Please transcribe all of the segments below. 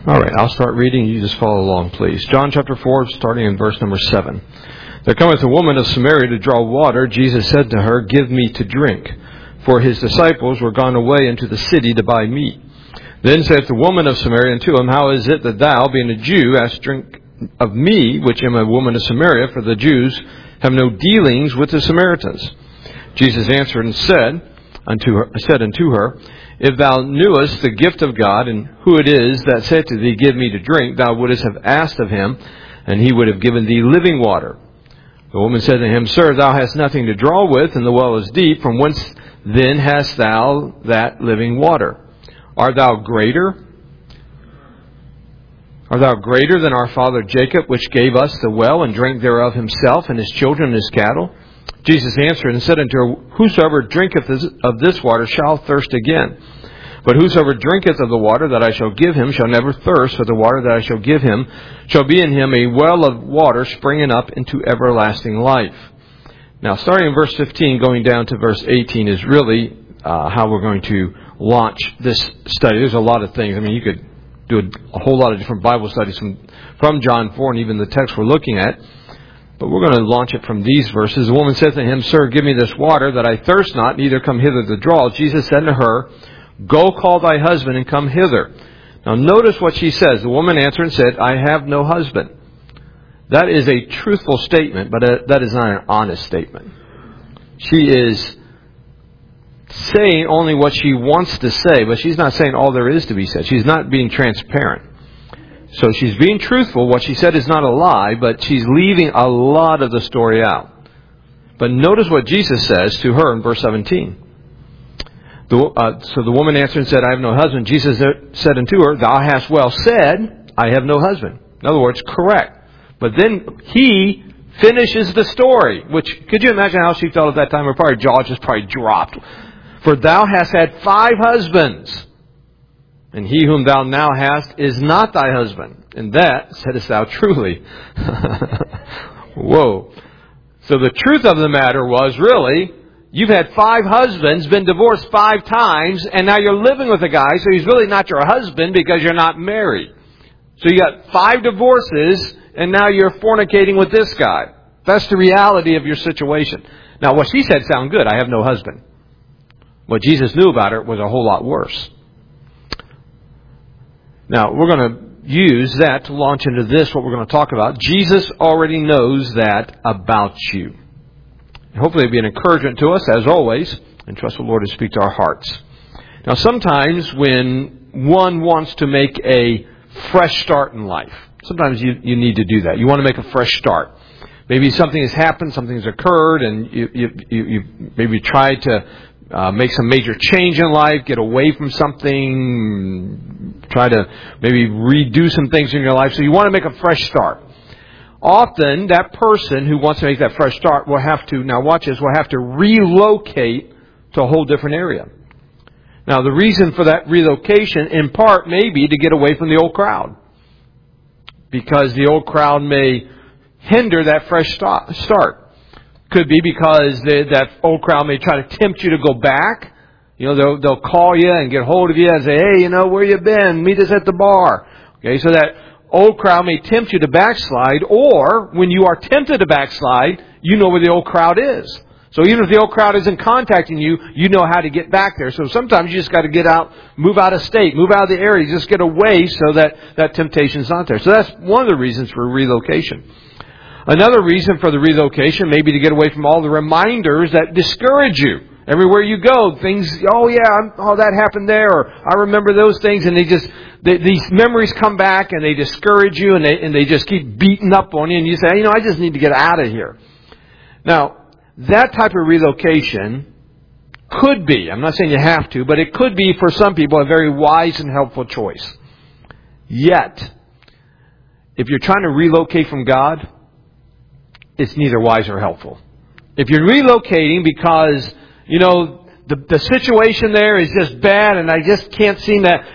All right, I'll start reading. You just follow along, please. John chapter 4, starting in verse number 7. There cometh a woman of Samaria to draw water. Jesus said to her, Give me to drink. For his disciples were gone away into the city to buy meat. Then saith the woman of Samaria unto him, How is it that thou, being a Jew, ask drink of me, which am a woman of Samaria? For the Jews have no dealings with the Samaritans. Jesus answered and said unto her, If thou knewest the gift of God, and who it is that said to thee, Give me to drink, thou wouldest have asked of him, and he would have given thee living water. The woman said to him, Sir, thou hast nothing to draw with, and the well is deep. From whence then hast thou that living water? Art thou greater than our father Jacob, which gave us the well, and drank thereof himself, and his children, and his cattle? Jesus answered and said unto her, Whosoever drinketh of this water shall thirst again. But whosoever drinketh of the water that I shall give him shall never thirst, for the water that I shall give him shall be in him a well of water springing up into everlasting life. Now, starting in verse 15, going down to verse 18 is really how we're going to launch this study. There's a lot of things. I mean, you could do a whole lot of different Bible studies from John 4 and even the text we're looking at. But we're going to launch it from these verses. The woman said to him, Sir, give me this water, that I thirst not, neither come hither to draw. Jesus said to her, Go call thy husband, and come hither. Now notice what she says. The woman answered and said, I have no husband. That is a truthful statement, but that is not an honest statement. She is saying only what she wants to say, but she's not saying all there is to be said. She's not being transparent. So she's being truthful. What she said is not a lie, but she's leaving a lot of the story out. But notice what Jesus says to her in verse 17. So the woman answered and said, I have no husband. Jesus said unto her, Thou hast well said, I have no husband. In other words, correct. But then he finishes the story, which, could you imagine how she felt at that time? Her jaw just probably dropped. For thou hast had 5 husbands. And he whom thou now hast is not thy husband. And that saidest thou truly. Whoa. So the truth of the matter was, really, you've had 5 husbands, been divorced 5 times, and now you're living with a guy, so he's really not your husband because you're not married. So you got 5 divorces, and now you're fornicating with this guy. That's the reality of your situation. Now, what she said sounded good. I have no husband. What Jesus knew about her was a whole lot worse. Now, we're going to use that to launch into this, what we're going to talk about. Jesus already knows that about you. Hopefully it'll be an encouragement to us, as always, and trust the Lord to speak to our hearts. Now, sometimes when one wants to make a fresh start in life, sometimes you need to do that. You want to make a fresh start. Maybe something has happened, something has occurred, and you maybe tried to make some major change in life, get away from something, try to maybe redo some things in your life. So you want to make a fresh start. Often, that person who wants to make that fresh start will have to, now watch this, will have to relocate to a whole different area. Now, the reason for that relocation, in part, may be to get away from the old crowd. Because the old crowd may hinder that fresh start. Could be because that old crowd may try to tempt you to go back. You know, they'll call you and get hold of you and say, Hey, where you been? Meet us at the bar. Okay, so that old crowd may tempt you to backslide, or when you are tempted to backslide, you know where the old crowd is. So even if the old crowd isn't contacting you, you know how to get back there. So sometimes you just got to get out, move out of state, move out of the area, just get away so that temptation's not there. So that's one of the reasons for relocation. Another reason for the relocation may be to get away from all the reminders that discourage you. Everywhere you go, things, that happened there, or I remember those things, and these memories come back and they discourage you, and they just keep beating up on you, and you say, I just need to get out of here. Now, that type of relocation could be, I'm not saying you have to, but it could be for some people a very wise and helpful choice. Yet, if you're trying to relocate from God, it's neither wise or helpful. If you're relocating because, the situation there is just bad and I just can't seem to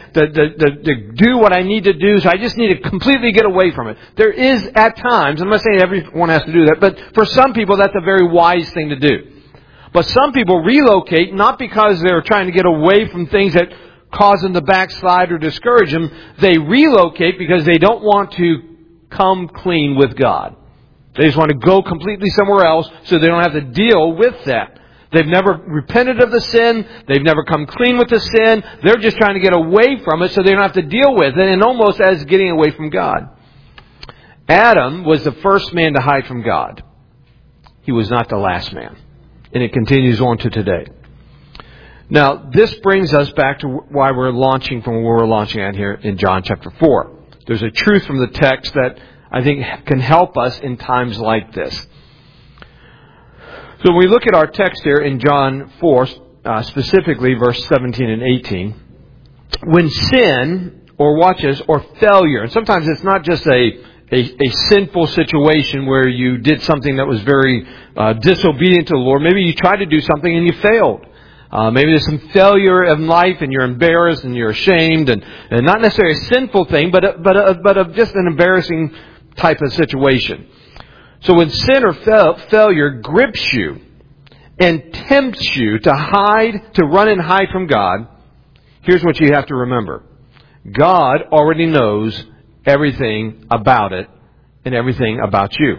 do what I need to do, so I just need to completely get away from it. There is, at times, I'm not saying everyone has to do that, but for some people that's a very wise thing to do. But some people relocate not because they're trying to get away from things that cause them to backslide or discourage them, they relocate because they don't want to come clean with God. They just want to go completely somewhere else so they don't have to deal with that. They've never repented of the sin. They've never come clean with the sin. They're just trying to get away from it so they don't have to deal with it, and almost as getting away from God. Adam was the first man to hide from God. He was not the last man. And it continues on to today. Now, this brings us back to why we're launching from where we're launching at here in John chapter 4. There's a truth from the text that I think can help us in times like this. So when we look at our text here in John 4, specifically verse 17 and 18, when sin, or watch this, or failure, and sometimes it's not just a sinful situation where you did something that was very disobedient to the Lord. Maybe you tried to do something and you failed. Maybe there's some failure in life and you're embarrassed and you're ashamed, and not necessarily a sinful thing, but just an embarrassing type of situation. So when sin or failure grips you and tempts you to run and hide from God, here's what you have to remember. God already knows everything about it and everything about you.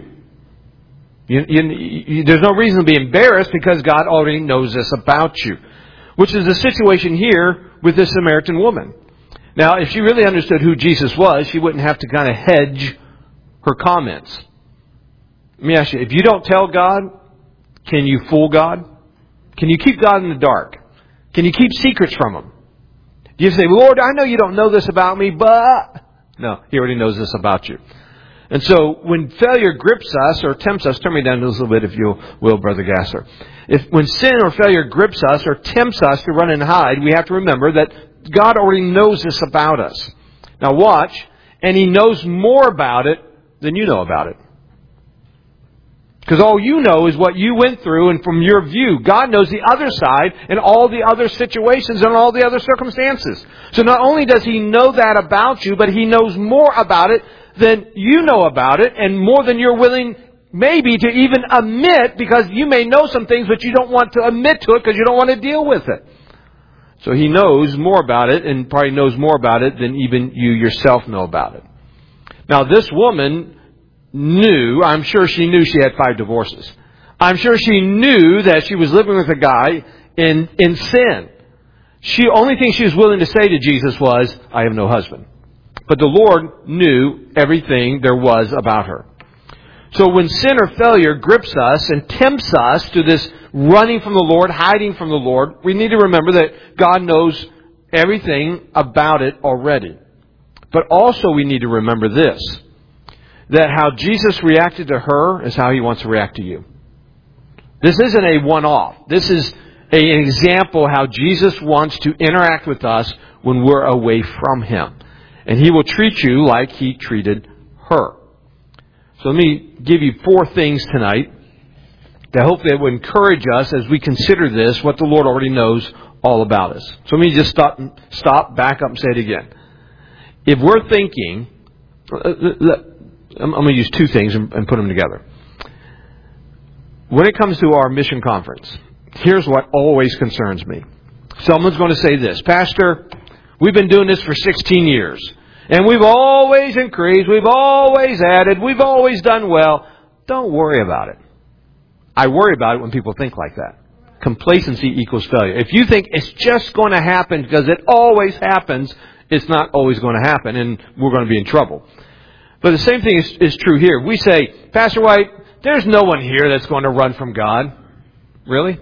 There's no reason to be embarrassed because God already knows this about you. Which is the situation here with this Samaritan woman. Now, if she really understood who Jesus was, she wouldn't have to kind of hedge her comments. Let me ask you, if you don't tell God, can you fool God? Can you keep God in the dark? Can you keep secrets from Him? Do you say, Lord, I know you don't know this about me, but... No, He already knows this about you. And so when failure grips us or tempts us, turn me down just a little bit if you will, Brother Gasser. When sin or failure grips us or tempts us to run and hide, we have to remember that God already knows this about us. Now watch, and He knows more about it than you know about it. Because all you know is what you went through, and from your view, God knows the other side and all the other situations and all the other circumstances. So not only does He know that about you, but He knows more about it than you know about it, and more than you're willing maybe to even admit, because you may know some things, but you don't want to admit to it because you don't want to deal with it. So He knows more about it, and probably knows more about it than even you yourself know about it. Now this woman knew, I'm sure she knew she had 5 divorces. I'm sure she knew that she was living with a guy in sin. Only thing she was willing to say to Jesus was, I have no husband. But the Lord knew everything there was about her. So when sin or failure grips us and tempts us to this running from the Lord, hiding from the Lord, we need to remember that God knows everything about it already. But also we need to remember this, that how Jesus reacted to her is how He wants to react to you. This isn't a one-off. This is an example how Jesus wants to interact with us when we're away from Him. And He will treat you like He treated her. So let me give you 4 things tonight that hopefully will encourage us as we consider this, what the Lord already knows all about us. So let me just stop, back up and say it again. If we're thinking, I'm going to use 2 things and put them together. When it comes to our mission conference, here's what always concerns me. Someone's going to say this, Pastor, we've been doing this for 16 years. And we've always increased, we've always added, we've always done well. Don't worry about it. I worry about it when people think like that. Complacency equals failure. If you think it's just going to happen because it always happens, it's not always going to happen, and we're going to be in trouble. But the same thing is true here. We say, Pastor White, there's no one here that's going to run from God. Really?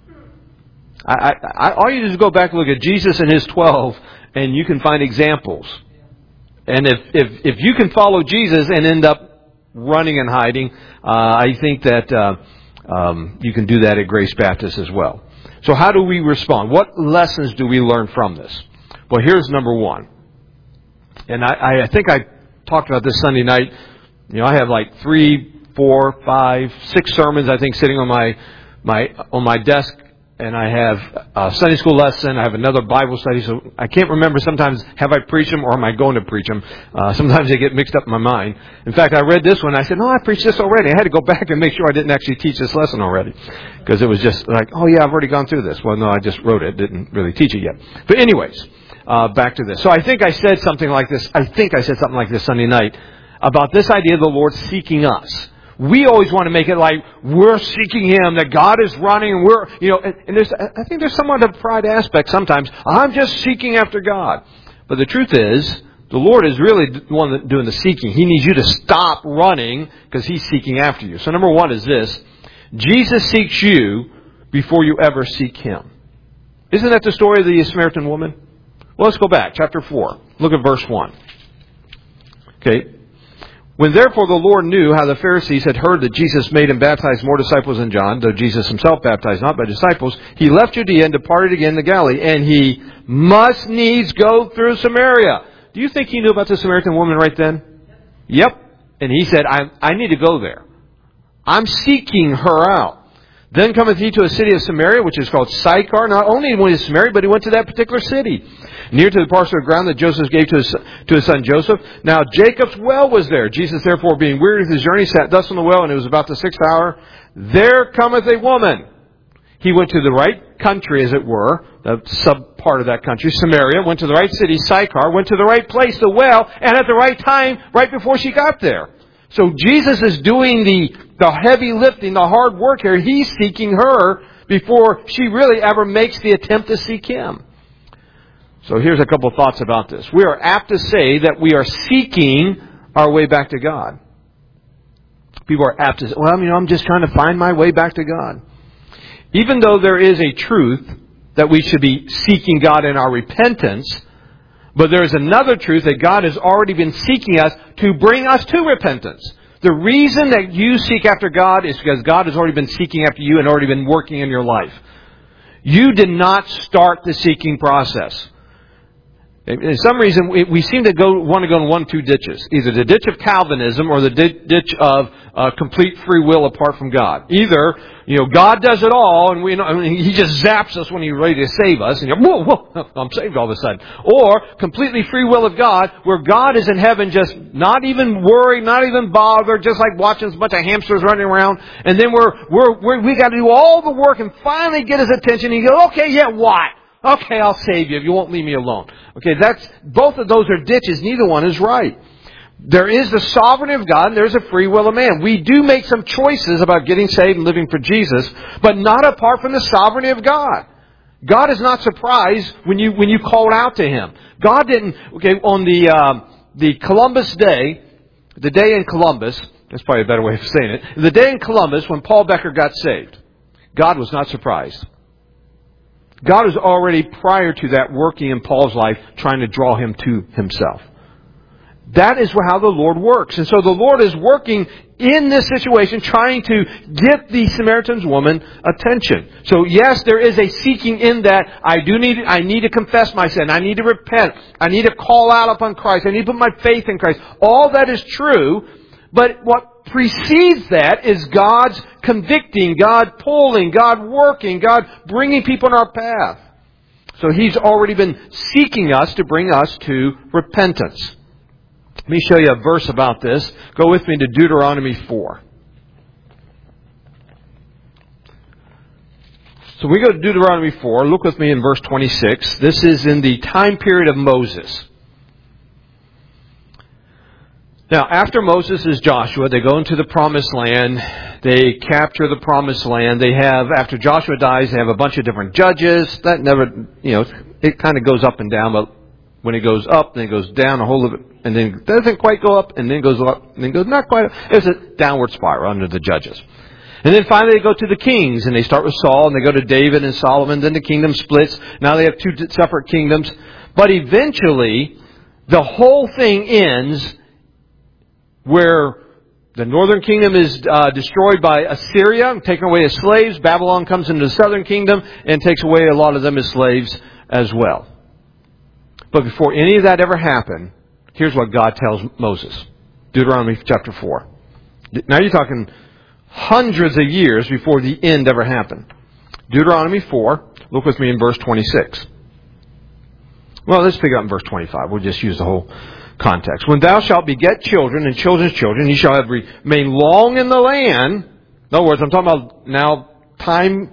All you do is go back and look at Jesus and His 12, and you can find examples. And if you can follow Jesus and end up running and hiding, I think that you can do that at Grace Baptist as well. So how do we respond? What lessons do we learn from this? Well, here's number 1. And I think I talked about this Sunday night. I have like 3, 4, 5, 6 sermons, I think, sitting on my desk. And I have a Sunday school lesson. I have another Bible study. So I can't remember sometimes, have I preached them or am I going to preach them? Sometimes they get mixed up in my mind. In fact, I read this one. I said, no, I preached this already. I had to go back and make sure I didn't actually teach this lesson already. Because it was just like, oh yeah, I've already gone through this. Well, no, I just wrote it. Didn't really teach it yet. But anyways, back to this. So I think I said something like this. Sunday night about this idea of the Lord seeking us. We always want to make it like we're seeking Him, that God is running, and we're, and I think there's somewhat of a pride aspect sometimes. I'm just seeking after God. But the truth is, the Lord is really the one that's doing the seeking. He needs you to stop running because He's seeking after you. So number one is this: Jesus seeks you before you ever seek Him. Isn't that the story of the Samaritan woman? Well, let's go back. Chapter 4. Look at verse 1. Okay. When therefore the Lord knew how the Pharisees had heard that Jesus made and baptized more disciples than John, though Jesus Himself baptized not by disciples, He left Judea and departed again to Galilee, and He must needs go through Samaria. Do you think He knew about the Samaritan woman right then? Yep. And He said, I need to go there. I'm seeking her out. Then cometh He to a city of Samaria, which is called Sychar. Not only went to Samaria, but He went to that particular city, near to the parcel of ground that Joseph gave to his son Joseph. Now Jacob's well was there. Jesus therefore, being weary with His journey, sat thus on the well, and it was about the 6th hour. There cometh a woman. He went to the right country, as it were, the sub part of that country, Samaria, went to the right city, Sychar, went to the right place, the well, and at the right time, right before she got there. So Jesus is doing the heavy lifting, the hard work here. He's seeking her before she really ever makes the attempt to seek Him. So here's a couple of thoughts about this. We are apt to say that we are seeking our way back to God. People are apt to say, well, I'm just trying to find my way back to God. Even though there is a truth that we should be seeking God in our repentance, but there is another truth that God has already been seeking us to bring us to repentance. The reason that you seek after God is because God has already been seeking after you and already been working in your life. You did not start the seeking process. In some reason, we seem to want to go in one of two ditches. Either the ditch of Calvinism or the ditch of complete free will apart from God. Either, God does it all and He just zaps us when He's ready to save us. And you're, whoa, I'm saved all of a sudden. Or completely free will of God, where God is in heaven just not even worried, not even bothered, just like watching a bunch of hamsters running around. And then we got to do all the work and finally get His attention. And He goes, okay, yeah, what? Okay, I'll save you if you won't leave me alone. Okay, both of those are ditches. Neither one is right. There is the sovereignty of God and there's a free will of man. We do make some choices about getting saved and living for Jesus, but not apart from the sovereignty of God. God is not surprised when you call out to Him. God didn't, on the Columbus Day, the day in Columbus, that's probably a better way of saying it, the day in Columbus when Paul Becker got saved, God was not surprised. God was already, prior to that, working in Paul's life, trying to draw him to Himself. That is how the Lord works. And so the Lord is working in this situation, trying to get the Samaritan woman attention. So yes, there is a seeking in that. I need to confess my sin. I need to repent. I need to call out upon Christ. I need to put my faith in Christ. All that is true. But what precedes that is God's convicting, God pulling, God working, God bringing people in our path. So He's already been seeking us to bring us to repentance. Let me show you a verse about this. Go with me to Deuteronomy 4. So we go to Deuteronomy 4. Look with me in verse 26. This is in the time period of Moses. Now, after Moses is Joshua, they go into the Promised Land. They capture the Promised Land. They have, after Joshua dies, they have a bunch of different judges. That never, it kind of goes up and down, but when it goes up, then it goes down a whole of it, and then it doesn't quite go up, and then goes up, and then goes not quite up. It's a downward spiral under the judges. And then finally they go to the kings, and they start with Saul, and they go to David and Solomon, then the kingdom splits. Now they have two separate kingdoms. But eventually, the whole thing ends where the northern kingdom is destroyed by Assyria, taking away as slaves. Babylon comes into the southern kingdom and takes away a lot of them as slaves as well. But before any of that ever happened, here's what God tells Moses. Deuteronomy chapter 4. Now you're talking hundreds of years before the end ever happened. Deuteronomy 4, look with me in verse 26. Well, let's pick up in verse 25. We'll just use the whole context. When thou shalt beget children and children's children, ye shall have remained long in the land. In other words, I'm talking about now time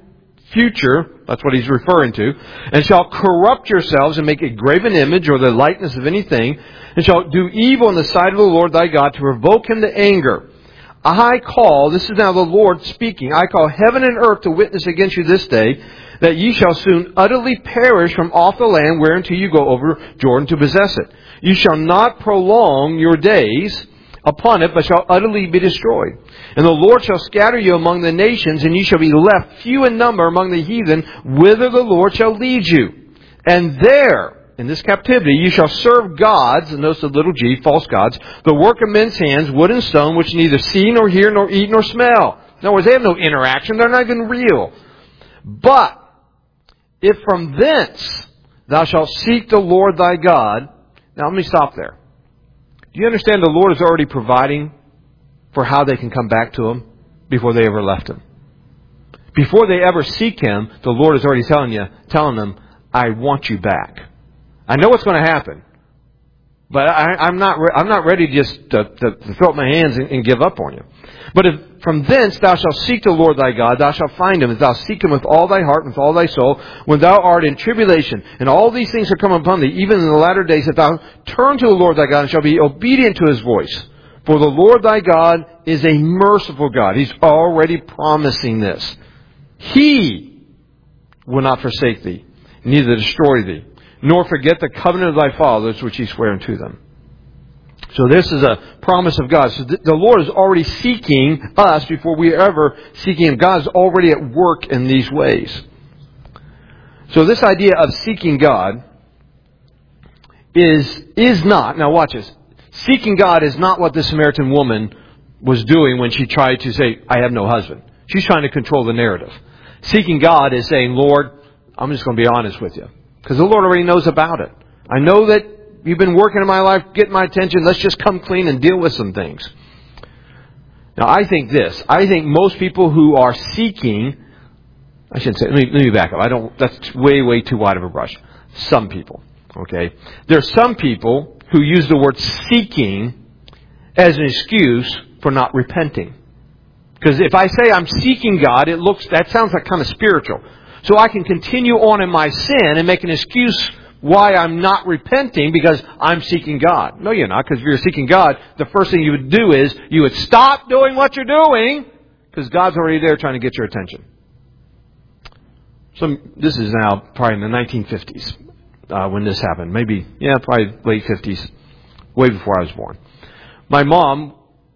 future, that's what he's referring to, and shall corrupt yourselves and make a graven image or the likeness of anything, and shall do evil in the sight of the Lord thy God to provoke him to anger. I call, this is now the Lord speaking, I call heaven and earth to witness against you this day, that ye shall soon utterly perish from off the land whereunto you go over Jordan to possess it. You shall not prolong your days upon it, but shall utterly be destroyed. And the Lord shall scatter you among the nations, and ye shall be left few in number among the heathen, whither the Lord shall lead you. And there, in this captivity, you shall serve gods, and notice the little g, false gods, the work of men's hands, wood and stone, which neither see nor hear nor eat nor smell. In other words, they have no interaction. They're not even real. But if from thence thou shalt seek the Lord thy God. Now let me stop there. Do you understand the Lord is already providing for how they can come back to Him before they ever left Him? Before they ever seek Him, the Lord is already telling them, I want you back. I know what's going to happen, but I'm not ready just to throw up my hands and give up on you. But if from thence thou shalt seek the Lord thy God, thou shalt find Him, if thou seek Him with all thy heart and with all thy soul, when thou art in tribulation, and all these things are come upon thee, even in the latter days, that thou turn to the Lord thy God and shall be obedient to His voice. For the Lord thy God is a merciful God. He's already promising this. He will not forsake thee, neither destroy thee, nor forget the covenant of thy fathers, which He sware unto them. So this is a promise of God. So the Lord is already seeking us before we are ever seeking Him. God is already at work in these ways. So this idea of seeking God is not, now watch this, seeking God is not what the Samaritan woman was doing when she tried to say, I have no husband. She's trying to control the narrative. Seeking God is saying, Lord, I'm just going to be honest with you. Because the Lord already knows about it. I know that you've been working in my life, getting my attention. Let's just come clean and deal with some things. Now, I think this. I think most people who are seeking, I shouldn't say, let me back up. That's way, way too wide of a brush. Some people, okay? There are some people who use the word seeking as an excuse for not repenting. Because if I say I'm seeking God, that sounds like kind of spiritual. So I can continue on in my sin and make an excuse why I'm not repenting because I'm seeking God. No, you're not, because if you're seeking God, the first thing you would do is you would stop doing what you're doing because God's already there trying to get your attention. So this is now probably in the 1950s when this happened. Probably late 50s, way before I was born. My mom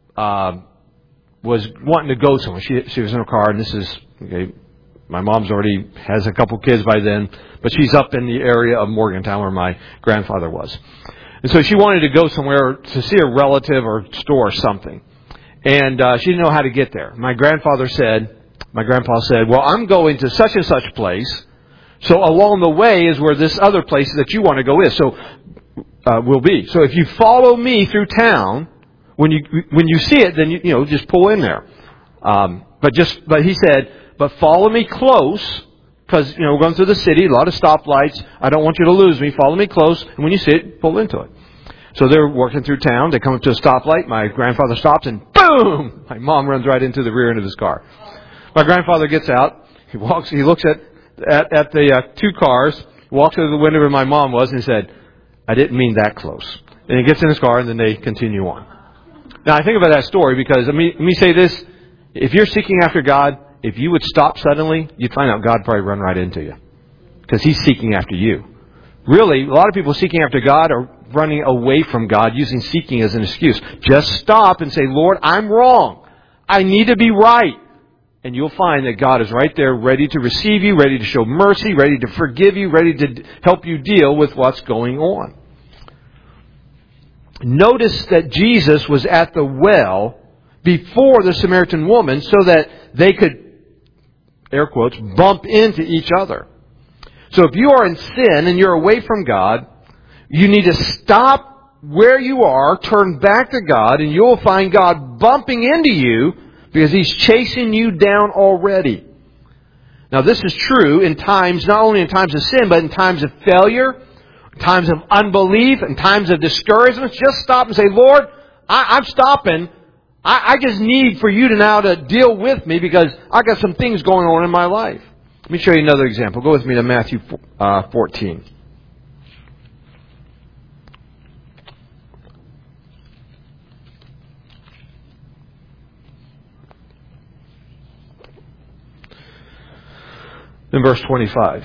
was wanting to go somewhere. She was in her car, and this is, okay, my mom's already has a couple kids by then, but she's up in the area of Morgantown where my grandfather was. And so she wanted to go somewhere to see a relative or store or something. And she didn't know how to get there. My grandpa said, well, I'm going to such and such place. So along the way is where this other place that you want to go is. So will be. So if you follow me through town, when you see it, then you just pull in there. But he said, but follow me close, because we're going through the city, a lot of stoplights. I don't want you to lose me. Follow me close, and when you see it, pull into it. So they're working through town. They come up to a stoplight. My grandfather stops, and boom! My mom runs right into the rear end of his car. My grandfather gets out. He looks at the two cars, walks to the window where my mom was, and he said, I didn't mean that close. And he gets in his car, and then they continue on. Now, I think about that story because, let me say this. If you're seeking after God, if you would stop suddenly, you'd find out God probably run right into you. Because He's seeking after you. Really, a lot of people seeking after God are running away from God, using seeking as an excuse. Just stop and say, Lord, I'm wrong. I need to be right. And you'll find that God is right there, ready to receive you, ready to show mercy, ready to forgive you, ready to help you deal with what's going on. Notice that Jesus was at the well before the Samaritan woman so that they could, air quotes, bump into each other. So if you are in sin and you're away from God, you need to stop where you are, turn back to God, and you'll find God bumping into you because He's chasing you down already. Now this is true in times, not only in times of sin, but in times of failure, times of unbelief, and times of discouragement. Just stop and say, Lord, I'm stopping. I just need for you to now to deal with me because I got some things going on in my life. me show you another example. Go with me to Matthew 14. In verse 25.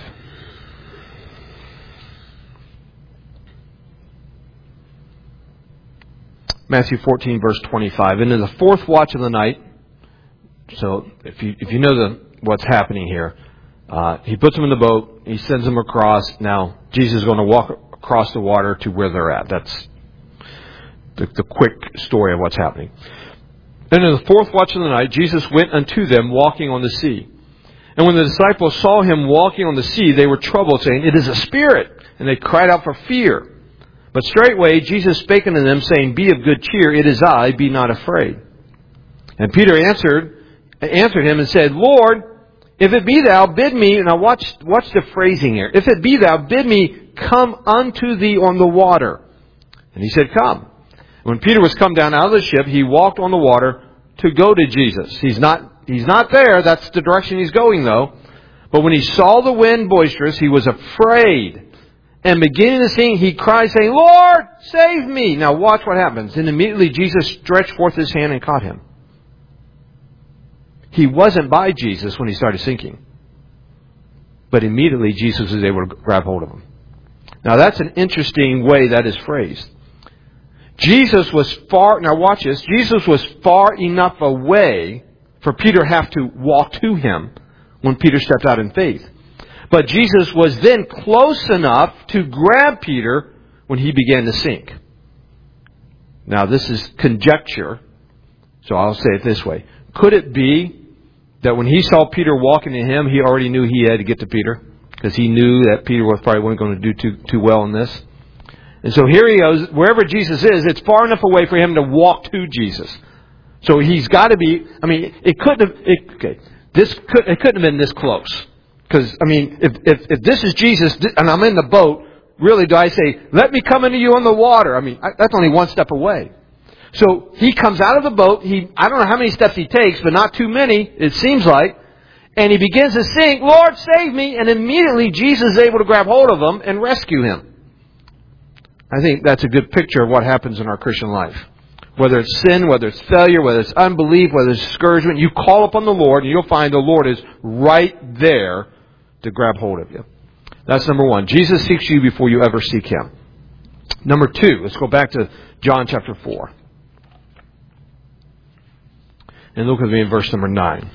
Matthew 14, verse 25. And in the fourth watch of the night, so if you know what's happening here, he puts them in the boat, he sends them across. Now, Jesus is going to walk across the water to where they're at. That's the quick story of what's happening. And in the fourth watch of the night, Jesus went unto them walking on the sea. And when the disciples saw him walking on the sea, they were troubled, saying, It is a spirit! And they cried out for fear. But straightway Jesus spake unto them, saying, Be of good cheer, it is I, be not afraid. And Peter answered him and said, Lord, if it be thou, bid me, now watch the phrasing here. If it be thou, bid me come unto thee on the water. And he said, Come. When Peter was come down out of the ship, he walked on the water to go to Jesus. He's not there. That's the direction he's going, though. But when he saw the wind boisterous, he was afraid. And beginning to sink, he cried, saying, Lord, save me. Now watch what happens. And immediately Jesus stretched forth his hand and caught him. He wasn't by Jesus when he started sinking. But immediately Jesus was able to grab hold of him. Now that's an interesting way that is phrased. Jesus was far, now watch this, Jesus was far enough away for Peter to have to walk to him when Peter stepped out in faith. But Jesus was then close enough to grab Peter when he began to sink. Now this is conjecture, so I'll say it this way. Could it be that when he saw Peter walking to him, he already knew he had to get to Peter? Because he knew that Peter was probably wasn't going to do too well in this. And so here he goes, wherever Jesus is, it's far enough away for him to walk to Jesus. So he's got to be, it couldn't have been this close. Because, if this is Jesus and I'm in the boat, really do I say, let me come into you on the water? That's only one step away. So he comes out of the boat, I don't know how many steps he takes, but not too many, it seems like. And he begins to sink, Lord, save me. And immediately Jesus is able to grab hold of him and rescue him. I think that's a good picture of what happens in our Christian life. Whether it's sin, whether it's failure, whether it's unbelief, whether it's discouragement, you call upon the Lord and you'll find the Lord is right there to grab hold of you. That's number one. Jesus seeks you before you ever seek Him. Number two, let's go back to John chapter 4. And look with me in verse number 9.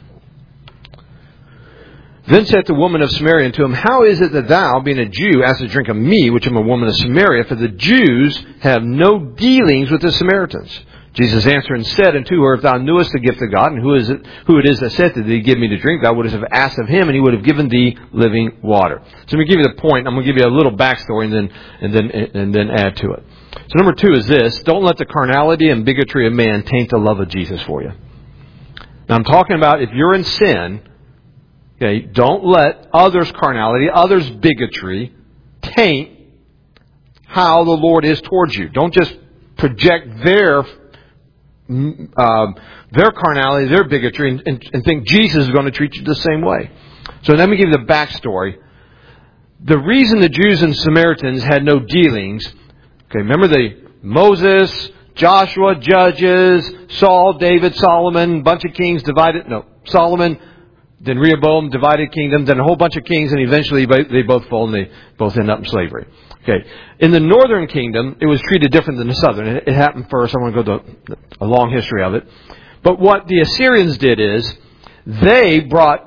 Then said the woman of Samaria unto him, How is it that thou, being a Jew, askest to drink of me, which am a woman of Samaria? For the Jews have no dealings with the Samaritans. Jesus answered and said unto her, If thou knewest the gift of God, and who it is that said to thee, Give me to drink, thou wouldst have asked of him, and he would have given thee living water. So let me give you the point. I'm going to give you a little backstory and then add to it. So number two is this: don't let the carnality and bigotry of man taint the love of Jesus for you. Now I'm talking about if you're in sin. Okay, don't let others' carnality, others' bigotry taint how the Lord is towards you. Don't just project their carnality, their bigotry, and think Jesus is going to treat you the same way. So let me give you the backstory. The reason the Jews and Samaritans had no dealings, okay, remember Moses, Joshua, Judges, Saul, David, Solomon, bunch of kings divided, Solomon, then Rehoboam, divided kingdom, then a whole bunch of kings, and eventually they both fall and they both end up in slavery. Okay. In the northern kingdom, it was treated different than the southern. It happened first. I want to go to a long history of it. But what the Assyrians did is, they brought,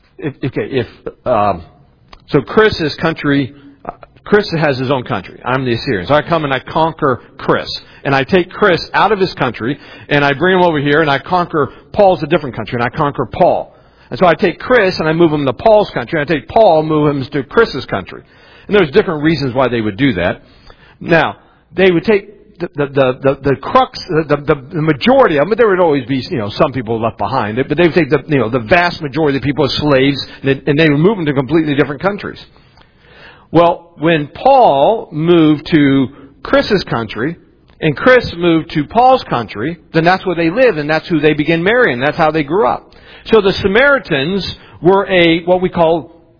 so Chris's country, Chris has his own country. I'm the Assyrian. So I come and I conquer Chris. And I take Chris out of his country, and I bring him over here, and I conquer Paul's a different country, and I conquer Paul. And so I take Chris and I move him to Paul's country. And I take Paul and move him to Chris's country. And there's different reasons why they would do that. Now, they would take the crux, the majority of them, but there would always be, some people left behind it, but they would take the vast majority of the people as slaves, and they would move them to completely different countries. Well, when Paul moved to Chris's country, and Chris moved to Paul's country, then that's where they lived, and that's who they began marrying. That's how they grew up. So the Samaritans were what we call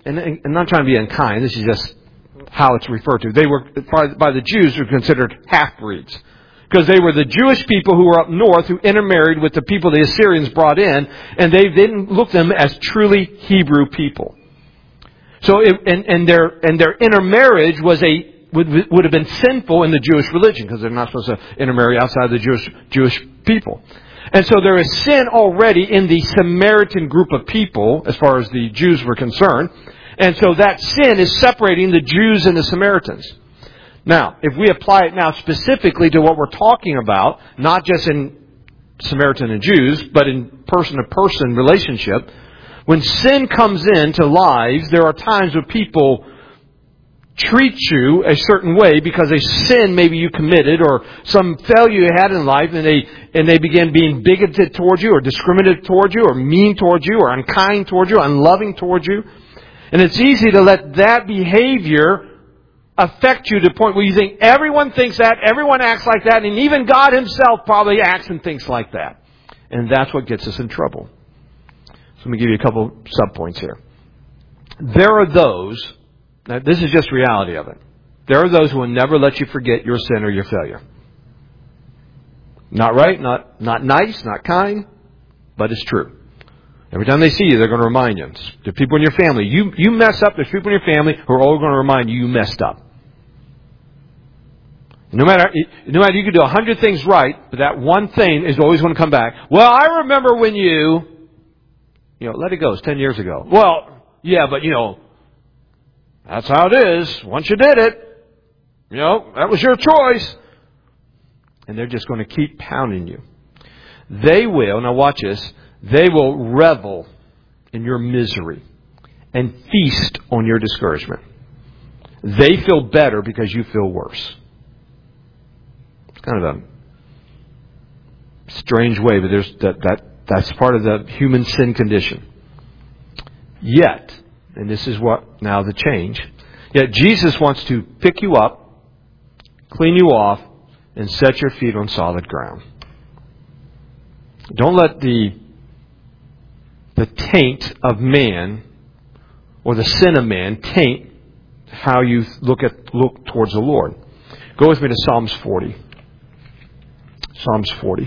and I'm not trying to be unkind, this is just how it's referred to. They were, by the Jews, were considered half-breeds. Because they were the Jewish people who were up north who intermarried with the people the Assyrians brought in, and they didn't look at them as truly Hebrew people. So, their intermarriage would have been sinful in the Jewish religion, because they're not supposed to intermarry outside the Jewish people. And so there is sin already in the Samaritan group of people, as far as the Jews were concerned. And so that sin is separating the Jews and the Samaritans. Now, if we apply it now specifically to what we're talking about, not just in Samaritan and Jews, but in person-to-person relationship, when sin comes into lives, there are times when people treat you a certain way because a sin maybe you committed or some failure you had in life, and they begin being bigoted towards you or discriminative towards you or mean towards you or unkind towards you, unloving towards you. And it's easy to let that behavior affect you to the point where you think everyone thinks that, everyone acts like that, and even God Himself probably acts and thinks like that. And that's what gets us in trouble. So let me give you a couple subpoints here. There are those, now this is just reality of it, there are those who will never let you forget your sin or your failure. Not right, not nice, not kind, but it's true. Every time they see you, they're going to remind you. The people in your family, you mess up, there's people in your family who are all going to remind you messed up. No matter you could do 100 things right, but that one thing is always going to come back. Well, I remember when you let it go. It's 10 years ago. Well, yeah, but that's how it is. Once you did it, that was your choice. And they're just going to keep pounding you. They will, now watch this, they will revel in your misery and feast on your discouragement. They feel better because you feel worse. It's kind of a strange way, but that's part of the human sin condition. Yet, and this is what now the change, yet Jesus wants to pick you up, clean you off, and set your feet on solid ground. Don't let the taint of man or the sin of man taint how you look towards the Lord. Go with me to Psalms 40. Psalms 40.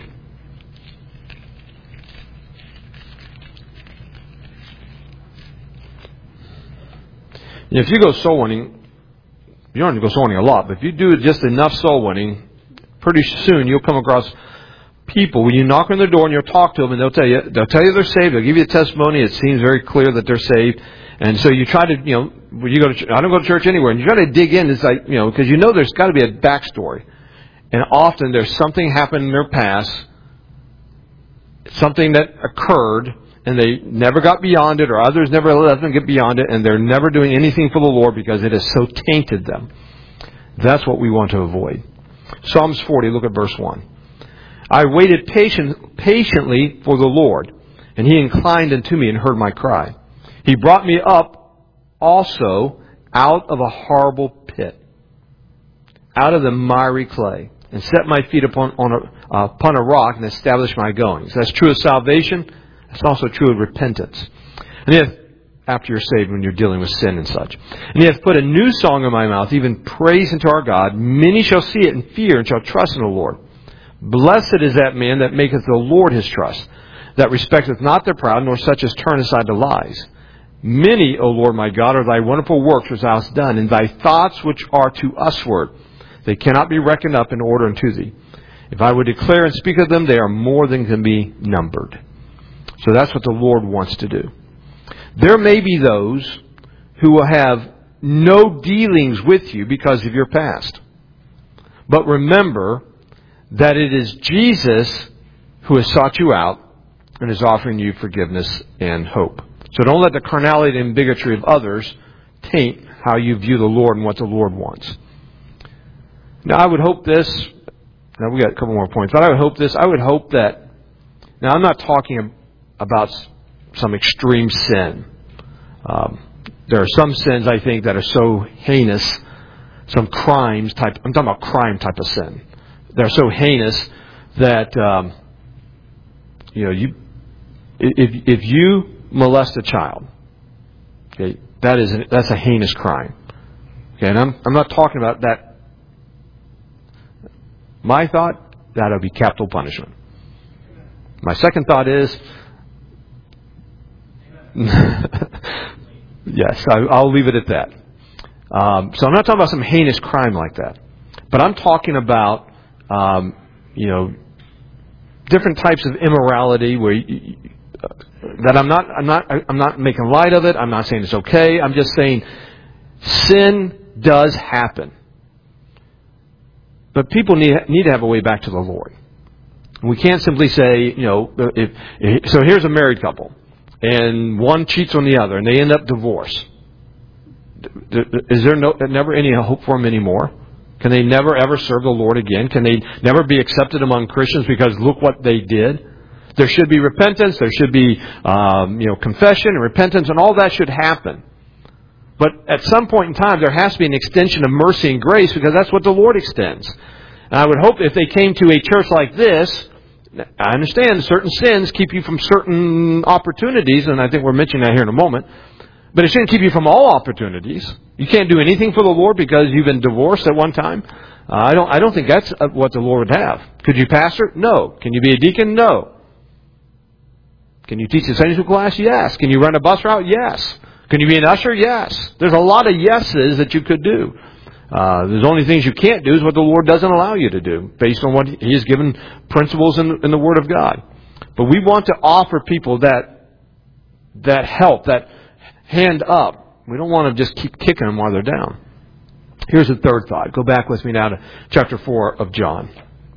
If you go soul winning, you don't have to go soul winning a lot, but if you do just enough soul winning, pretty soon you'll come across people, when you knock on their door and you'll talk to them, and they'll tell you they're saved. They'll give you a testimony. It seems very clear that they're saved. And so you try to, when you go to, I don't go to church anywhere, and you try to dig in. It's like, because there's got to be a backstory. And often there's something happened in their past, something that occurred, and they never got beyond it, or others never let them get beyond it, and they're never doing anything for the Lord because it has so tainted them. That's what we want to avoid. Psalms 40, look at verse 1. I waited patiently for the Lord, and He inclined unto me and heard my cry. He brought me up also out of a horrible pit, out of the miry clay, and set my feet upon a rock and established my goings. That's true of salvation. That's also true of repentance. And after you're saved, when you're dealing with sin and such. And He hath put a new song in my mouth, even praise unto our God. Many shall see it and fear and shall trust in the Lord. Blessed is that man that maketh the Lord his trust, that respecteth not the proud, nor such as turn aside to lies. Many, O Lord my God, are thy wonderful works which thou hast done, and thy thoughts which are to usward. They cannot be reckoned up in order unto thee. If I would declare and speak of them, they are more than can be numbered. So that's what the Lord wants to do. There may be those who will have no dealings with you because of your past. But remember that it is Jesus who has sought you out and is offering you forgiveness and hope. So don't let the carnality and bigotry of others taint how you view the Lord and what the Lord wants. Now, I would hope this. Now, we got a couple more points, but I would hope this. I would hope that. Now, I'm not talking about some extreme sin. There are some sins, I think, that are so heinous, some crimes type. I'm talking about crime type of sin. They're so heinous that if you molest a child, okay, that's a heinous crime. Okay, and I'm not talking about that. My thought, that'll be capital punishment. My second thought is, yes, I'll leave it at that. So I'm not talking about some heinous crime like that, but I'm talking about, different types of immorality where that I'm not making light of it. I'm not saying it's okay. I'm just saying sin does happen, but people need to have a way back to the Lord. We can't simply say, so here's a married couple, and one cheats on the other, and they end up divorced. Is there never any hope for them anymore? Can they never ever serve the Lord again? Can they never be accepted among Christians because look what they did? There should be repentance. There should be, confession and repentance, and all that should happen. But at some point in time, there has to be an extension of mercy and grace because that's what the Lord extends. And I would hope if they came to a church like this, I understand certain sins keep you from certain opportunities, and I think we're mentioning that here in a moment. But it shouldn't keep you from all opportunities. You can't do anything for the Lord because you've been divorced at one time. I don't think that's what the Lord would have. Could you pastor? No. Can you be a deacon? No. Can you teach a Sunday school class? Yes. Can you run a bus route? Yes. Can you be an usher? Yes. There's a lot of yeses that you could do. There's only things you can't do is what the Lord doesn't allow you to do based on what He has given principles in the Word of God. But we want to offer people that help, that hand up. We don't want to just keep kicking them while they're down. Here's the third thought. Go back with me now to chapter 4 of John.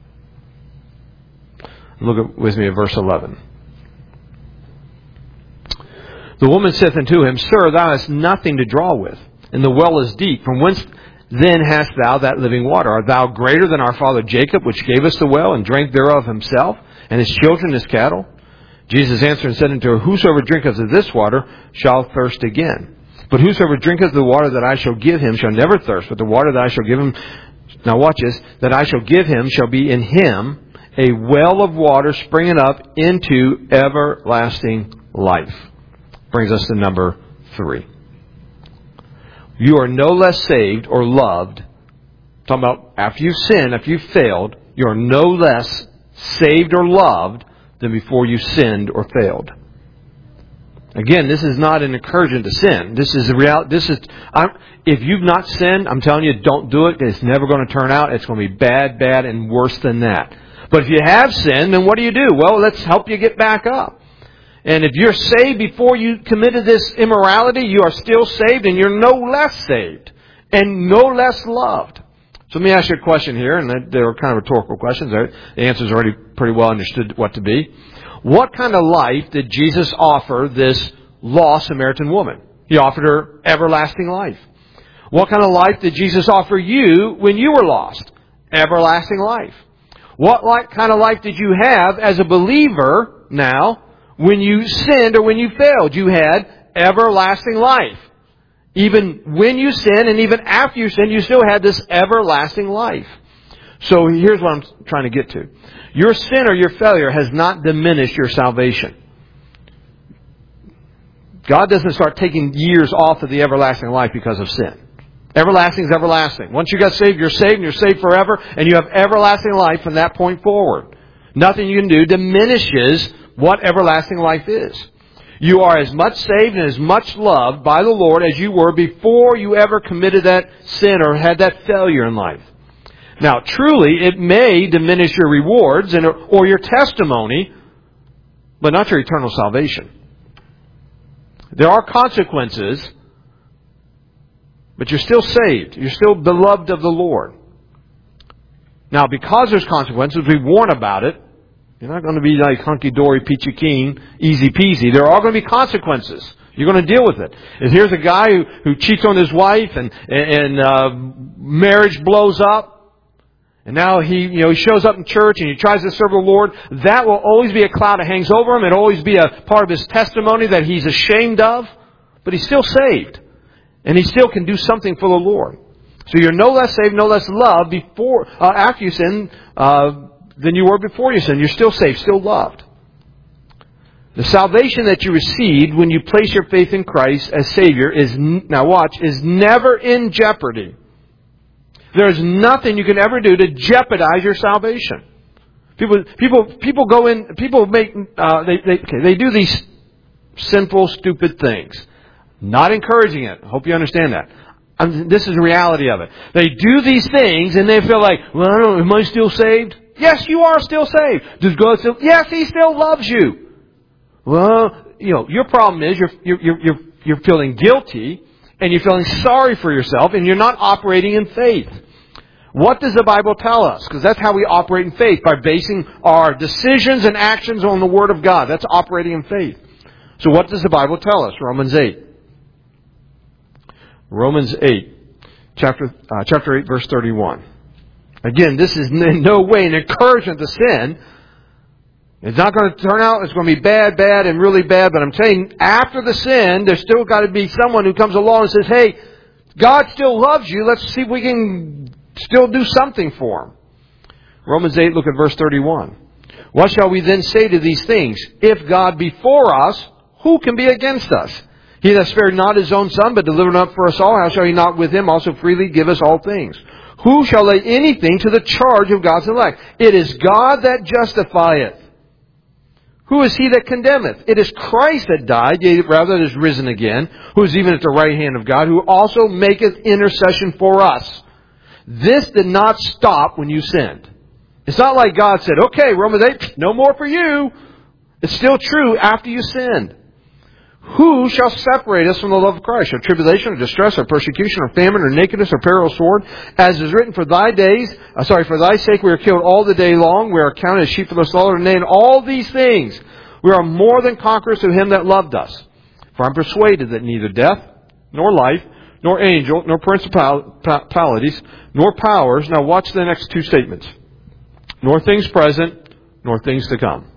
Look with me at verse 11. The woman saith unto him, Sir, thou hast nothing to draw with, and the well is deep. From whence then hast thou that living water? Art thou greater than our father Jacob, which gave us the well, and drank thereof himself, and his children, his cattle? Jesus answered and said unto her, Whosoever drinketh of this water shall thirst again. But whosoever drinketh the water that I shall give him shall never thirst, but the water that I shall give him, now watch this, that I shall give him shall be in him a well of water springing up into everlasting life. Brings us to number 3. You are no less saved or loved. Talking about after you've sinned, after you've failed, you are no less saved or loved than before you sinned or failed. Again, this is not an encouragement to sin. This is the reality. If you've not sinned, I'm telling you, don't do it. It's never going to turn out. It's going to be bad, and worse than that. But if you have sinned, then what do? Well, let's help you get back up. And if you're saved before you committed this immorality, you are still saved, and you're no less saved and no less loved. So let me ask you a question here, and they're kind of rhetorical questions. The answer's already pretty well understood what to be. What kind of life did Jesus offer this lost Samaritan woman? He offered her everlasting life. What kind of life did Jesus offer you when you were lost? Everlasting life. What kind of life did you have as a believer now when you sinned or when you failed? You had everlasting life. Even when you sin and even after you sin, you still had this everlasting life. So here's what I'm trying to get to. Your sin or your failure has not diminished your salvation. God doesn't start taking years off of the everlasting life because of sin. Everlasting is everlasting. Once you got saved, you're saved, and you're saved forever, and you have everlasting life from that point forward. Nothing you can do diminishes what everlasting life is. You are as much saved and as much loved by the Lord as you were before you ever committed that sin or had that failure in life. Now, truly, it may diminish your rewards or your testimony, but not your eternal salvation. There are consequences, but you're still saved. You're still beloved of the Lord. Now, because there's consequences, we warn about it. You're not going to be like hunky-dory, peachy keen, easy peasy. There are going to be consequences. You're going to deal with it. And here's a guy who cheats on his wife, and marriage blows up. And now he shows up in church and he tries to serve the Lord. That will always be a cloud that hangs over him. It'll always be a part of his testimony that he's ashamed of. But he's still saved. And he still can do something for the Lord. So you're no less saved, no less loved after you sin than you were before you sin. You're still saved, still loved. The salvation that you received when you place your faith in Christ as Savior is never in jeopardy. There's nothing you can ever do to jeopardize your salvation. People go in. People make. They do these sinful, stupid things. Not encouraging it. I hope you understand that. This is the reality of it. They do these things and they feel like, well, I don't know, am I still saved? Yes, you are still saved. Does God still? Yes, He still loves you. Well, your problem is you're feeling guilty and you're feeling sorry for yourself and you're not operating in faith. What does the Bible tell us? Because that's how we operate in faith, by basing our decisions and actions on the Word of God. That's operating in faith. So what does the Bible tell us? Romans 8. Romans 8, chapter 8, verse 31. Again, this is in no way an encouragement to sin. It's not going to turn out, it's going to be bad, and really bad. But I'm saying, after the sin, there's still got to be someone who comes along and says, hey, God still loves you. Let's see if we can still do something for Him. Romans 8, look at verse 31. What shall we then say to these things? If God be for us, who can be against us? He that spared not His own Son, but delivered Him up for us all, how shall He not with Him also freely give us all things? Who shall lay anything to the charge of God's elect? It is God that justifieth. Who is he that condemneth? It is Christ that died, yea, rather that is risen again, who is even at the right hand of God, who also maketh intercession for us. This did not stop when you sinned. It's not like God said, okay, Romans 8, no more for you. It's still true after you sinned. Who shall separate us from the love of Christ? Or tribulation, or distress, or persecution, or famine, or nakedness, or peril, or sword? As is written, for thy sake we are killed all the day long. We are counted as sheep for the slaughter. Nay, in all these things we are more than conquerors through Him that loved us. For I'm persuaded that neither death, nor life, nor angel, nor principalities, nor powers. Now watch the next two statements. Nor things present, nor things to come.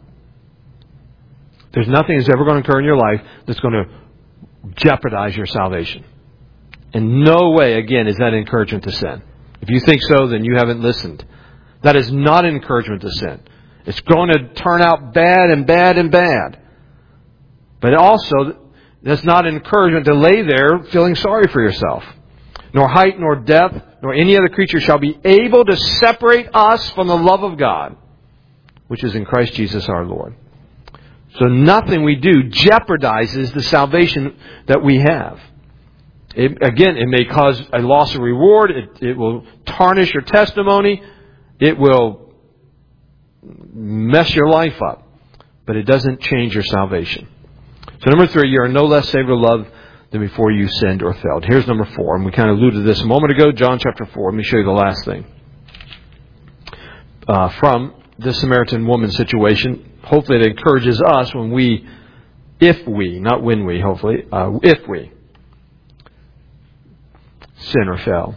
There's nothing that's ever going to occur in your life that's going to jeopardize your salvation. In no way, again, is that encouragement to sin. If you think so, then you haven't listened. That is not an encouragement to sin. It's going to turn out bad and bad and bad. But also, that's not an encouragement to lay there feeling sorry for yourself. Nor height, nor depth, nor any other creature shall be able to separate us from the love of God, which is in Christ Jesus our Lord. So nothing we do jeopardizes the salvation that we have. It may cause a loss of reward. It will tarnish your testimony. It will mess your life up. But it doesn't change your salvation. So number 3, you are no less saved or loved than before you sinned or failed. Here's number 4. And we kind of alluded to this a moment ago. John chapter 4. Let me show you the last thing. From the Samaritan woman situation. Hopefully it encourages us if we sin or fail.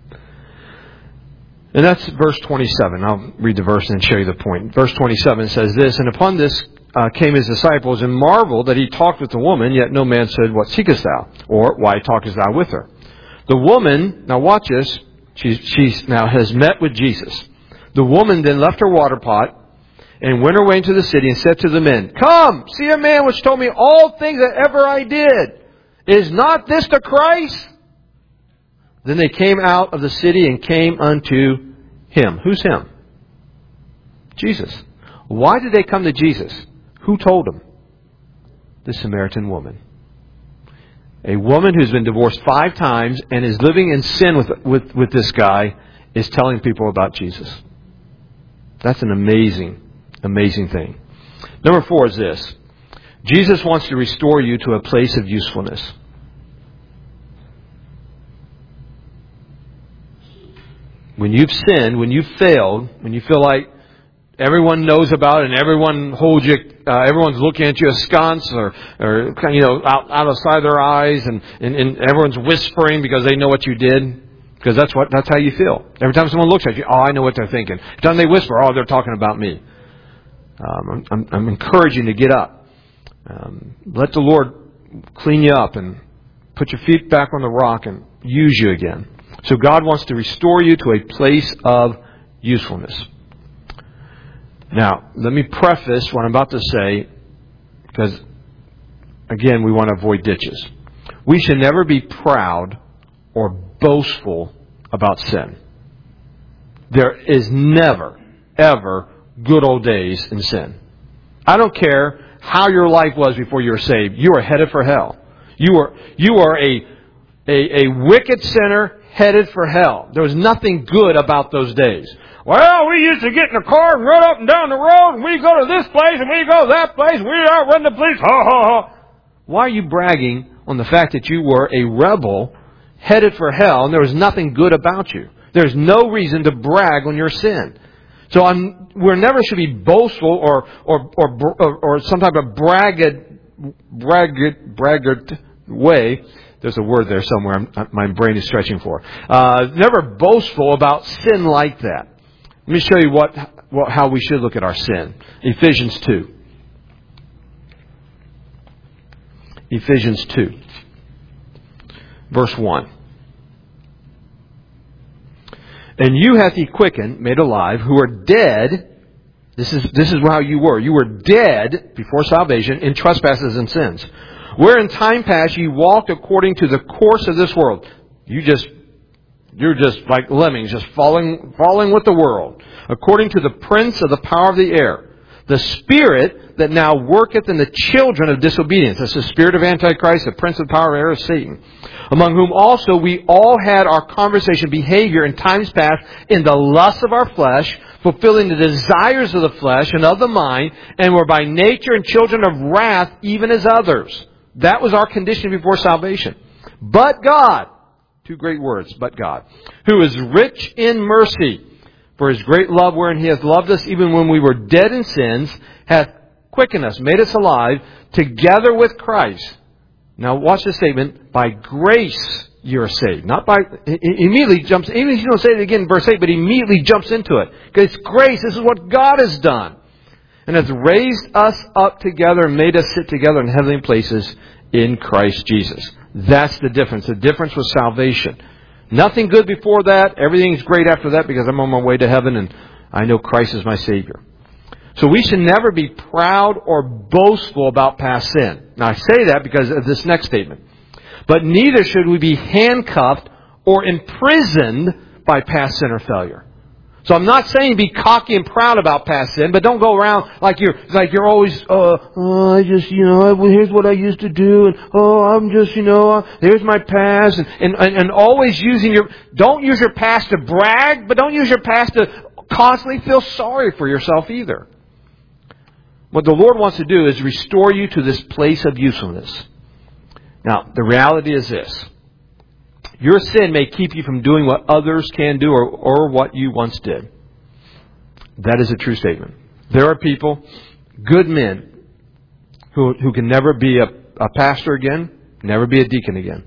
And that's verse 27. I'll read the verse and show you the point. Verse 27 says this, and upon this came His disciples and marveled that He talked with the woman, yet no man said, what seekest thou? Or why talkest thou with her? The woman, now watch this, she now has met with Jesus. The woman then left her water pot and went her way into the city and said to the men, come, see a man which told me all things that ever I did. Is not this the Christ? Then they came out of the city and came unto Him. Who's Him? Jesus. Why did they come to Jesus? Who told them? The Samaritan woman. A woman who's been divorced 5 times and is living in sin with this guy is telling people about Jesus. That's an amazing thing. Number 4 is this. Jesus wants to restore you to a place of usefulness. When you've sinned, when you've failed, when you feel like everyone knows about it and everyone holds you, everyone's looking at you askance or out of sight of their eyes and everyone's whispering because they know what you did. Because that's how you feel. Every time someone looks at you, I know what they're thinking. Every time they whisper, they're talking about me. I'm encouraging you to get up. Let the Lord clean you up and put your feet back on the rock and use you again. So God wants to restore you to a place of usefulness. Now, let me preface what I'm about to say Because, again, we want to avoid ditches. We should never be proud or boastful about sin. There is never, ever good old days in sin. I don't care how your life was before you were saved. You are headed for hell. You are a wicked sinner headed for hell. There was nothing good about those days. Well, we used to get in the car and run up and down the road, and we go to this place and we go to that place, and we outrun the police. Ha ha ha. Why are you bragging on the fact that you were a rebel headed for hell and there was nothing good about you? There's no reason to brag on your sin. So we never should be boastful or some type of braggart way. There's a word there somewhere my brain is stretching for. Never boastful about sin like that. Let me show you how we should look at our sin. Ephesians 2. Ephesians 2. Verse 1. And you hath he quickened, made alive, who are dead. This is how you were. You were dead before salvation in trespasses and sins. Where in time past you walked according to the course of this world. You're just like lemmings, just falling with the world. According to the prince of the power of the air. The spirit that now worketh in the children of disobedience. That's the spirit of Antichrist, the prince of the power of the air is Satan. Among whom also we all had our conversation, behavior in times past in the lust of our flesh, fulfilling the desires of the flesh and of the mind, and were by nature and children of wrath, even as others. That was our condition before salvation. But God, two great words, but God, who is rich in mercy, for His great love wherein He hath loved us, even when we were dead in sins, hath quickened us, made us alive, together with Christ. Now watch this statement, by grace you are saved. Not by, immediately jumps, even if you don't say it again in verse 8, but he immediately jumps into it. Because it's grace, this is what God has done. And has raised us up together and made us sit together in heavenly places in Christ Jesus. That's the difference. The difference was salvation. Nothing good before that. Everything's great after that because I'm on my way to heaven and I know Christ is my Savior. So we should never be proud or boastful about past sin. Now I say that because of this next statement. But neither should we be handcuffed or imprisoned by past sin or failure. So I'm not saying be cocky and proud about past sin, but don't go around like you're always, here's what I used to do, and I'm just, here's my past, and always don't use your past to brag, but don't use your past to constantly feel sorry for yourself either. What the Lord wants to do is restore you to this place of usefulness. Now, the reality is this. Your sin may keep you from doing what others can do or what you once did. That is a true statement. There are people, good men, who can never be a pastor again, never be a deacon again.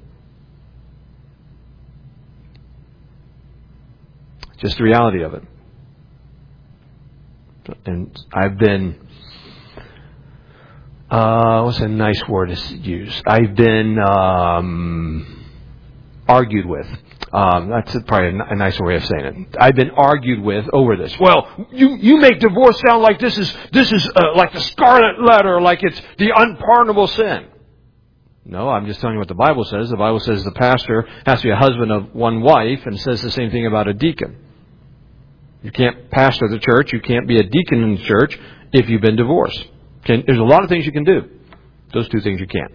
Just the reality of it. And I've been, what's a nice word to use? I've been argued with. That's probably a nicer way of saying it. I've been argued with over this. Well, you make divorce sound like this is like the scarlet letter, like it's the unpardonable sin. No, I'm just telling you what the Bible says. The Bible says the pastor has to be a husband of one wife, and says the same thing about a deacon. You can't pastor the church. You can't be a deacon in the church if you've been divorced. There's a lot of things you can do. Those two things you can't.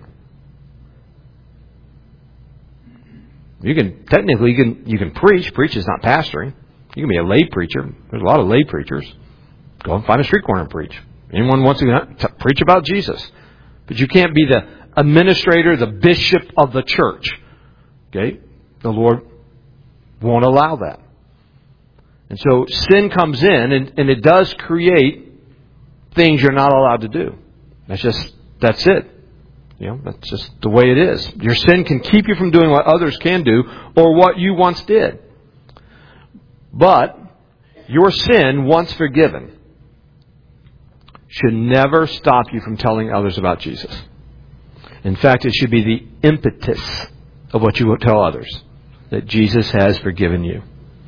You can preach. Preach is not pastoring. You can be a lay preacher. There's a lot of lay preachers. Go and find a street corner and preach. Anyone wants to preach about Jesus. But you can't be the administrator, the bishop of the church. Okay? The Lord won't allow that. And so sin comes in and it does create things you're not allowed to do. That's it. That's just the way it is. Your sin can keep you from doing what others can do or what you once did. But your sin, once forgiven, should never stop you from telling others about Jesus. In fact, it should be the impetus of what you will tell others, that Jesus has forgiven you.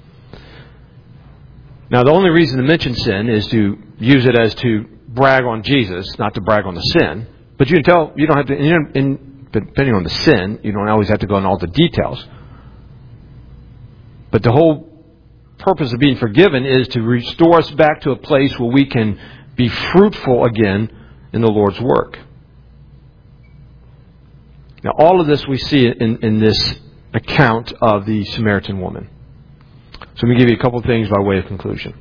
Now, the only reason to mention sin is to use it as to brag on Jesus, not to brag on the sin. But you can tell, you don't have to, depending on the sin, you don't always have to go into all the details. But the whole purpose of being forgiven is to restore us back to a place where we can be fruitful again in the Lord's work. Now, all of this we see in this account of the Samaritan woman. So let me give you a couple of things by way of conclusion.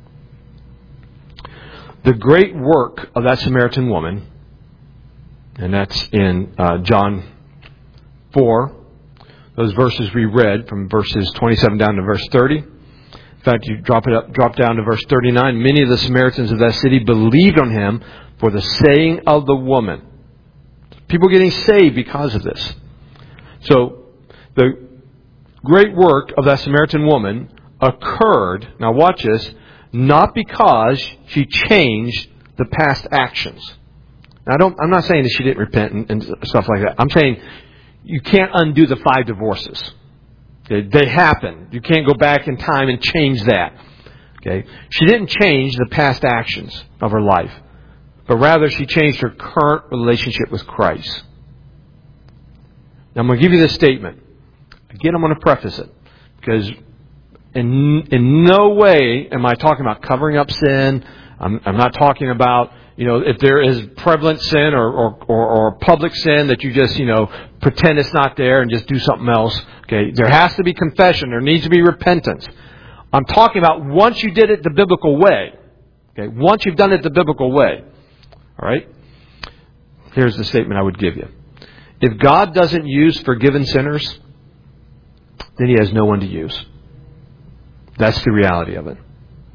The great work of that Samaritan woman, and that's in John 4, those verses we read from verses 27 down to verse 30. In fact, you drop down to verse 39. Many of the Samaritans of that city believed on him for the saying of the woman. People getting saved because of this. So, the great work of that Samaritan woman occurred, now watch this, not because she changed the past actions. Now, I'm not saying that she didn't repent and stuff like that. I'm saying you can't undo the 5 divorces. Okay? They happen. You can't go back in time and change that. Okay? She didn't change the past actions of her life, but rather she changed her current relationship with Christ. Now, I'm going to give you this statement. Again, I'm going to preface it, because in no way am I talking about covering up sin. I'm not talking about, if there is prevalent sin or public sin that you just, pretend it's not there and just do something else. Okay, there has to be confession. There needs to be repentance. I'm talking about once you did it the biblical way. Okay, once you've done it the biblical way. All right? Here's the statement I would give you. If God doesn't use forgiven sinners, then He has no one to use. That's the reality of it.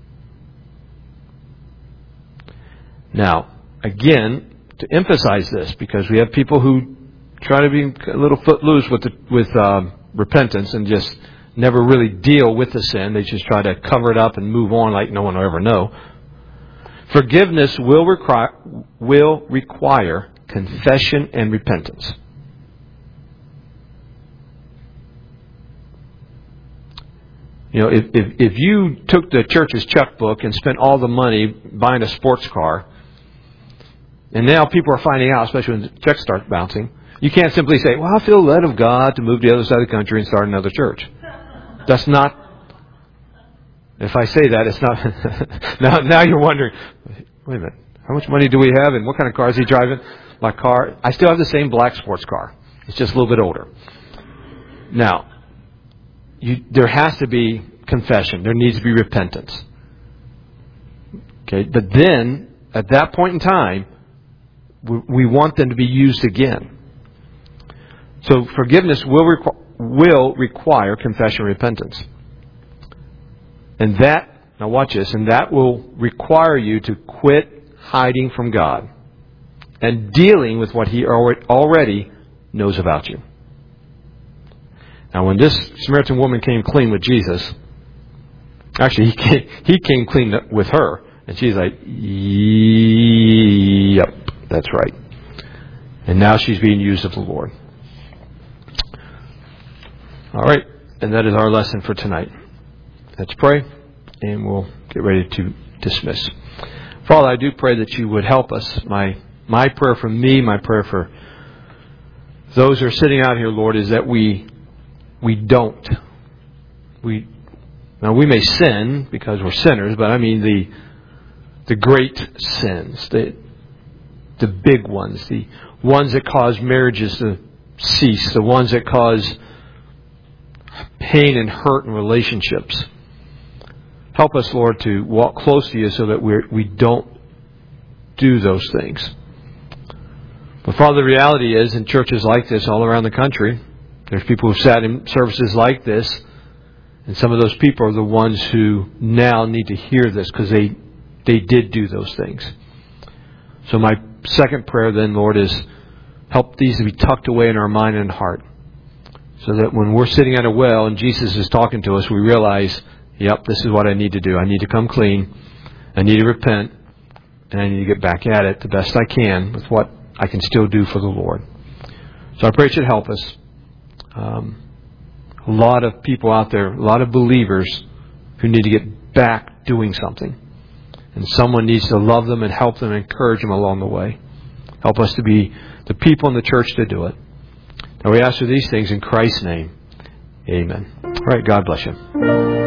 Now, again, to emphasize this, because we have people who try to be a little footloose with repentance and just never really deal with the sin. They just try to cover it up and move on like no one will ever know. Forgiveness will require confession and repentance. If you took the church's checkbook and spent all the money buying a sports car, and now people are finding out, especially when the checks start bouncing, you can't simply say, well, I feel led of God to move to the other side of the country and start another church. That's not, if I say that, it's not, now you're wondering, wait a minute, how much money do we have and what kind of car is he driving? My car, I still have the same black sports car. It's just a little bit older. Now, there has to be confession. There needs to be repentance. Okay, but then, at that point in time, we want them to be used again. So forgiveness will require confession and repentance. And that, now watch this, and that will require you to quit hiding from God and dealing with what He already knows about you. Now, when this Samaritan woman came clean with Jesus, actually, he came clean with her. And she's like, yep, that's right. And now she's being used of the Lord. All right, and that is our lesson for tonight. Let's pray, and we'll get ready to dismiss. Father, I do pray that You would help us. My prayer for me, my prayer for those who are sitting out here, Lord, is that we don't. We may sin because we're sinners, but I mean the great sins, the big ones, the ones that cause marriages to cease, the ones that cause pain and hurt in relationships. Help us, Lord, to walk close to You so that we don't do those things. But Father, the reality is, in churches like this all around the country, there's people who've sat in services like this, and some of those people are the ones who now need to hear this because they did do those things. So my second prayer then, Lord, is help these to be tucked away in our mind and heart, so that when we're sitting at a well and Jesus is talking to us, we realize, yep, this is what I need to do. I need to come clean. I need to repent. And I need to get back at it the best I can with what I can still do for the Lord. So I pray it should help us. A lot of people out there, a lot of believers who need to get back doing something. And someone needs to love them and help them and encourage them along the way. Help us to be the people in the church to do it. And we ask for these things in Christ's name. Amen. All right, God bless you.